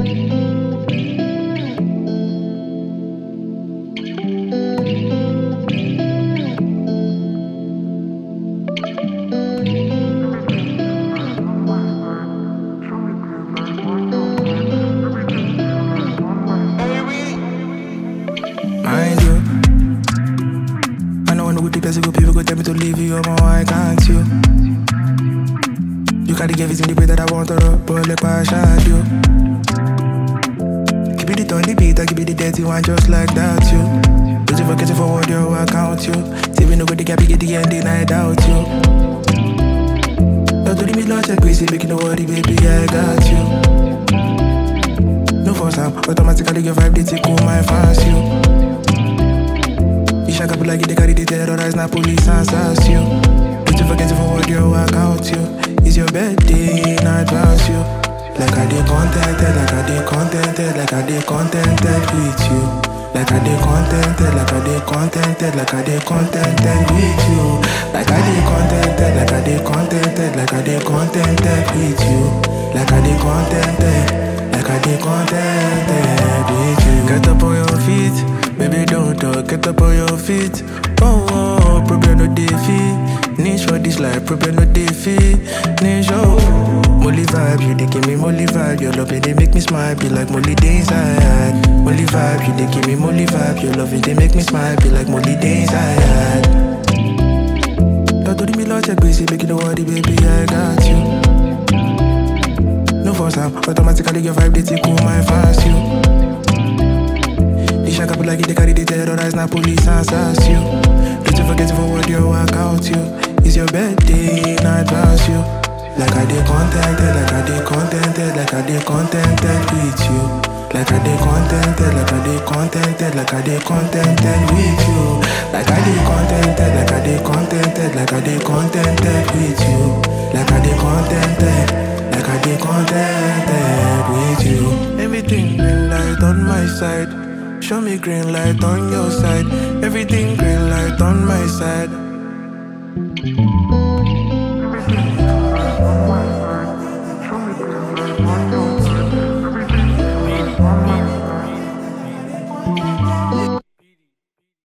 Mind you, I know when the good people go tell me to leave you, why can't you? You gotta give it in the way that I want to rock, but like I shot you. Give me the tony beat, I give me the dirty one just like that, you. Losing for getting forward, yo, I count you. See me no good, the gap, get the ending, I doubt you. Don't do me launch like crazy, making no worry, baby, I got you. No force up, automatically your vibe, they take all my fast, you. You shaka like they carry the terrorize, now police answers you. Losing for getting forward, yo, I count you. It's your birthday, and I trust you. Like I dey contented, like I dey contented, like I dey contented with you. Like I dey contented, like I dey contented, like I dey contented with you. Like I dey contented, like I dey contented, like I dey contented with you. Like I dey contented, like I dey contented with you. Get up on your feet, baby don't talk, get up on your feet. Oh, oh, problem no defeat. Niche for this life, problem no defeat. Niche, oh, Molly vibe, you dey give me Molly vibe. Your love, they make me smile, be like Molly day inside. Molly vibe, you dey give me Molly vibe. Your love, they make me smile, be like Molly day inside. Don't do me launch like crazy, make it no worry, baby, I got you. No force up, automatically your vibe, they take all my fast, you. The shaka like they carry the terrorize, now police answers you. Don't forget to forward your I count you. It's your birthday, and I trust you. Like I dey contented, like I dey contented, like I dey contented with you. Like I dey contented, like I dey contented, like I dey contented with you. Like I dey contented, like I dey contented, like I dey contented with you. Like I dey contented, like I dey contented with you. Everything green light on my side. Show me green light on your side. Everything green light on my side.